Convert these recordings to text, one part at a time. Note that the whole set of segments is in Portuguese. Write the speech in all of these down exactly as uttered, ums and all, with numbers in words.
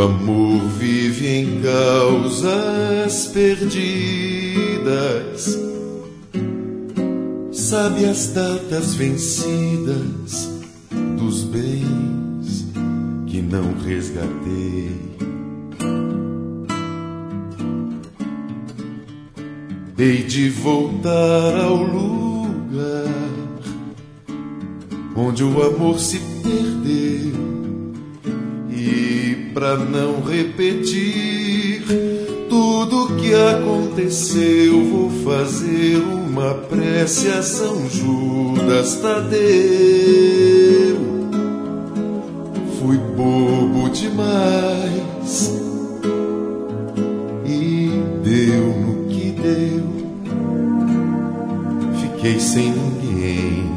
amor vive em causas perdidas, sabe as datas vencidas dos bens que não resgatei. Hei de voltar ao lugar onde o amor se perdeu, e pra não repetir tudo que aconteceu, vou fazer uma prece a São Judas Tadeu. Fui bobo demais e deu no que deu, fiquei sem ninguém.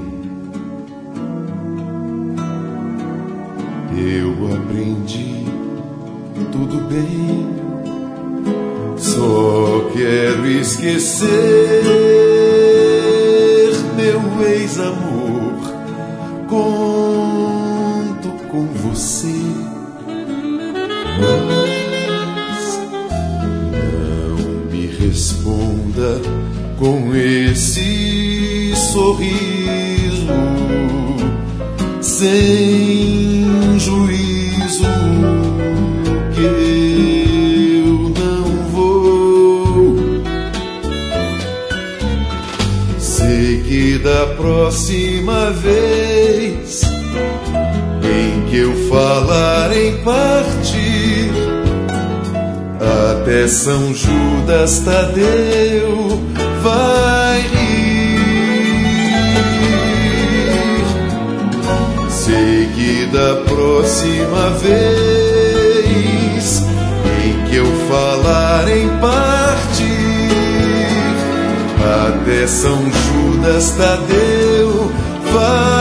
Eu aprendi tudo bem, só quero esquecer meu ex-amor. Conto com você, mas não me responda com esse sorriso sem juízo, que eu não vou. Sei que da próxima vez em que eu falar em partir, até São Judas Tadeu vai rir. Sei que da próxima vez em que eu falar em partir, até São Judas Tadeu vai